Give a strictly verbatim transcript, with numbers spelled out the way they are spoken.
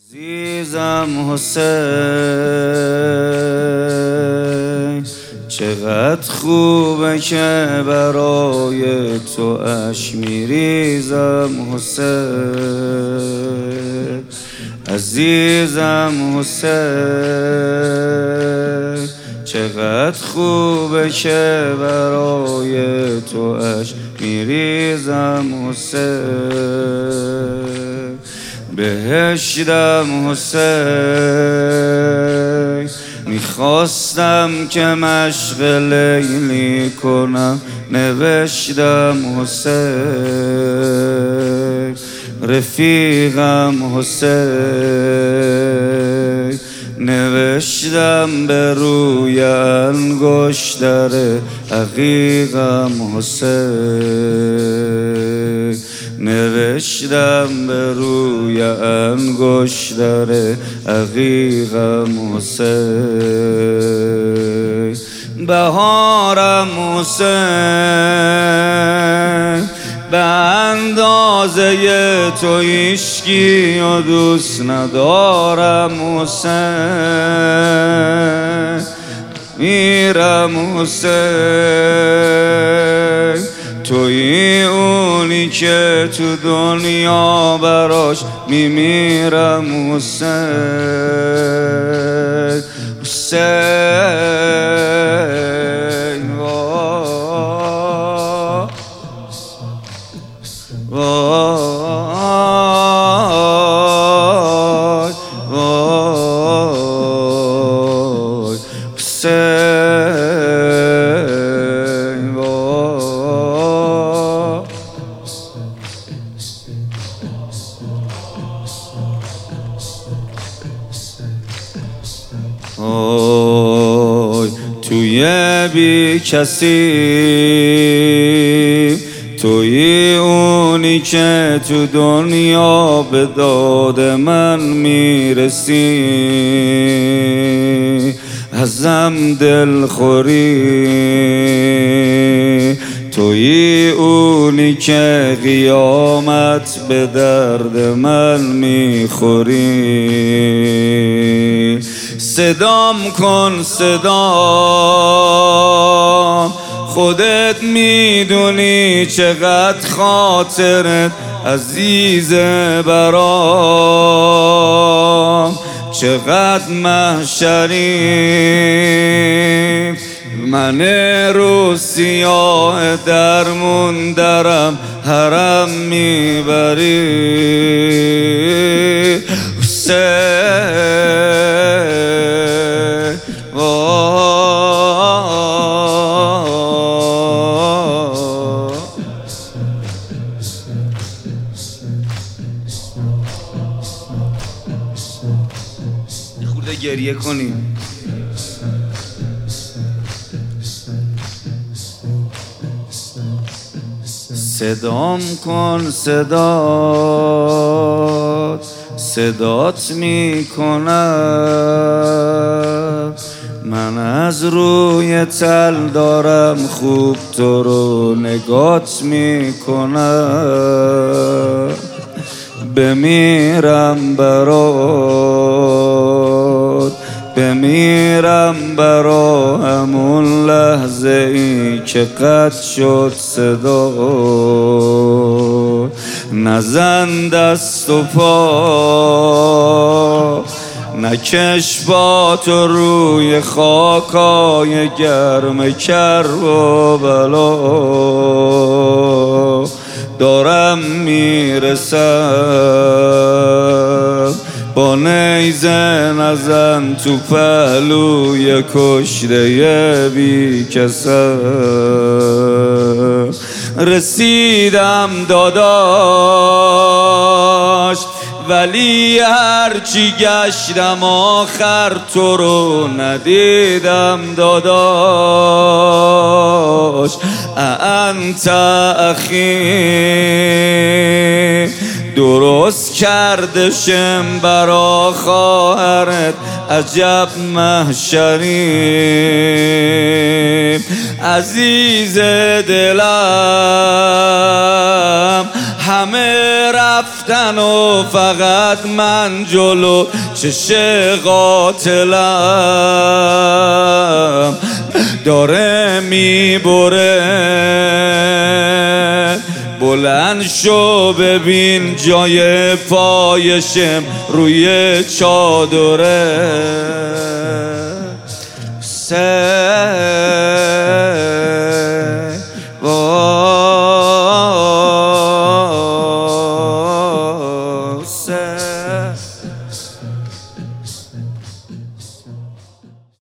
عزیزم حسین، چقدر خوبه که برای تو اشک میریزم حسین. عزیزم حسین، چقدر خوبه که برای تو اشک میریزم حسین. بهشتم حسین، میخواستم که مشق لیلی کنم، نوشتم حسین. رفیقم حسین، نوشتم به روی انگشتر عقیقم حسین. نوشتم به روی انگشتر عقیقم حسین. بهارم حسین، به اندازه تو هیچکی و دوست ندارم حسین. میرم حسین، توی اونی که تو دنیا براش میمیرم حسین. حسین وای وای وای حسین وای. آی توی بی کسی، توی اونی که تو دنیا به داد من میرسی، ازم دلخوری. توی اونی که قیامت به درد من میخوری. صدام کن صدام، خودت میدونی چقدر خاطرت عزیزه برام. چقدر محشری من رو سیاه درمون درم حرم میبری حسین. یه خورده گریه کنیم. صدام کن صدات، صدات میکنم. من از روی تل دارم خوب تو رو نگات میکنم. بمیرم برات، بمیرم برا همون لحظه ای که قطع شد صدا. نزن دست و پا، نکش با تو روی خاکای گرم کرب و بلا. دارم میرسم با نیزه، نزن تو پهلوی کشته بی کسم. رسیدم داداش، ولی هرچی گشتم آخر تو رو ندیدم داداش. انت اخی، درست کرده شم برا خواهرت عجب محشری. عزیز دلم همه رفتن و فقط من جلو چش قاتلم داره میبره. بلند شو ببین جای پایشم روی چادره.